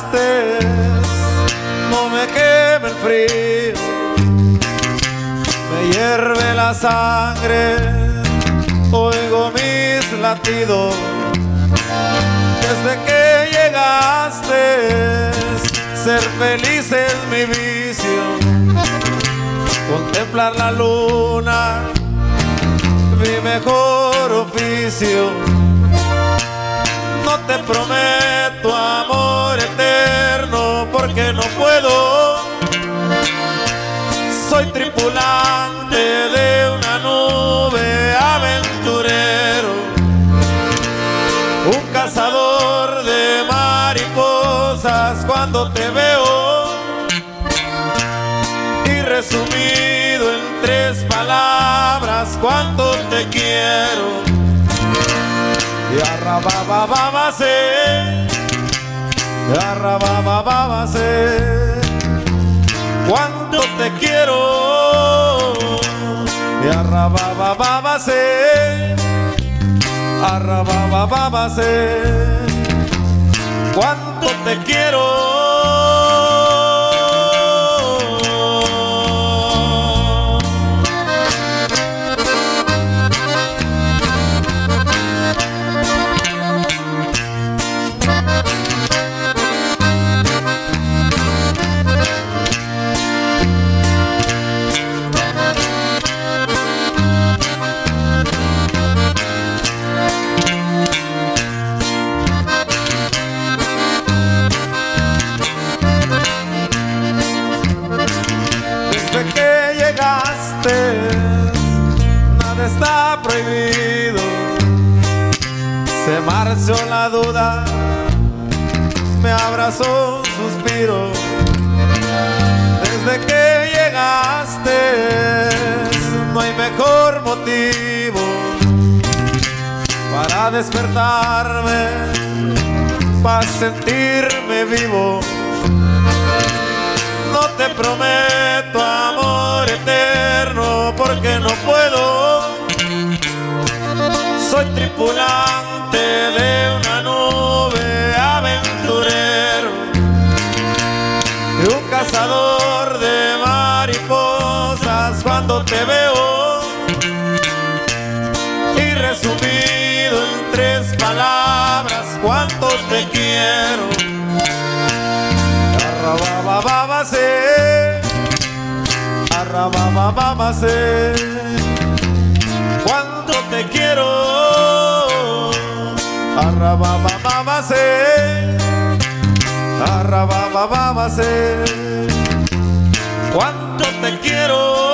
llegaste, no me queme el frío, me hierve la sangre, oigo mis latidos. Desde que llegaste, ser feliz es mi vicio, contemplar la luna, mi mejor oficio. No te prometo amor eterno porque no puedo. Soy tripulante de una nube, aventurero, un cazador de mariposas cuando te veo. Y resumido en 3 palabras, cuánto te quiero. Yarrababababase, yarrababababase, cuánto te quiero. Yarrababababase, yarrababababase, cuánto te quiero. Nada está prohibido, se marchó la duda, me abrazó un suspiro. Desde que llegaste, no hay mejor motivo para despertarme, para sentirme vivo. No te prometo amor eterno porque no puedo. Soy tripulante de una nube, aventurero, y un cazador de mariposas cuando te veo. Y resumido en 3 palabras, cuánto te quiero. Arrababababase, arrababababase, cuánto te quiero. Arrababababase, arrababababase, cuánto te quiero.